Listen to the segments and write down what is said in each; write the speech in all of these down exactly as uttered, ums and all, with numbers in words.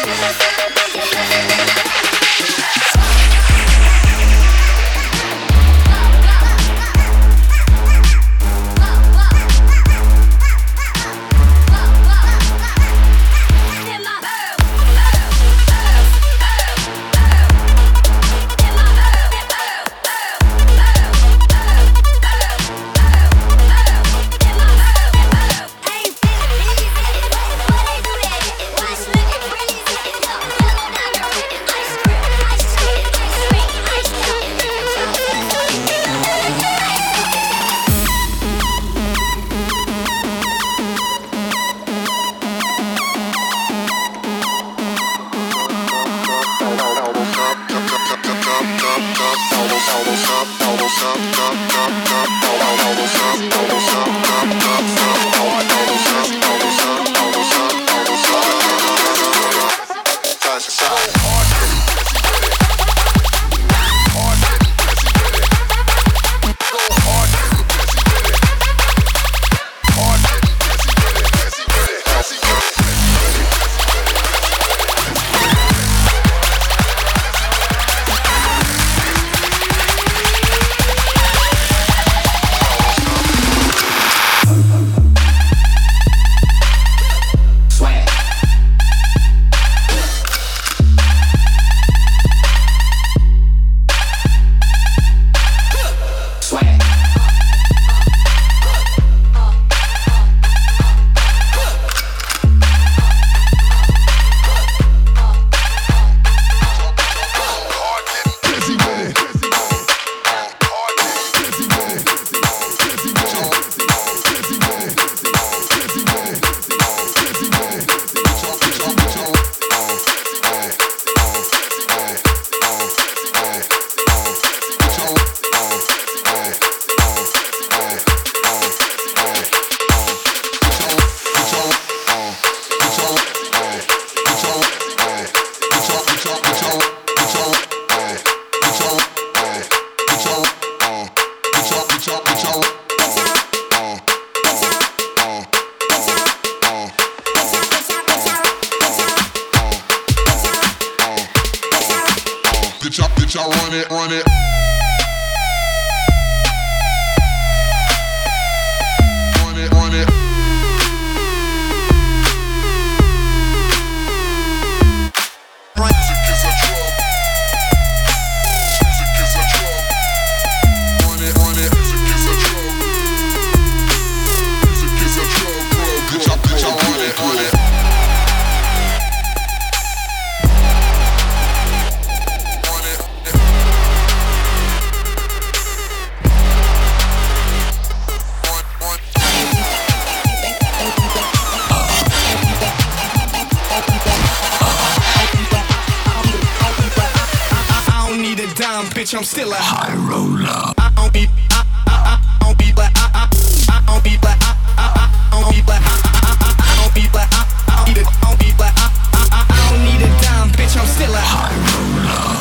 Bitch, I'm still a high roller. I don't be, I, I, I don't be black. I, I, I don't be black. I, I, I don't be black. I, I, I don't be black. I, I don't need a, I don't be black. I, I, I don't need a dime, bitch. I'm still a high roller.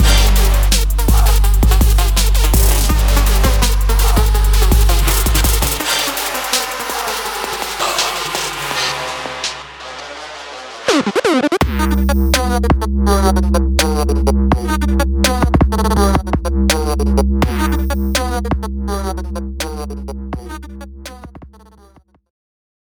Uh.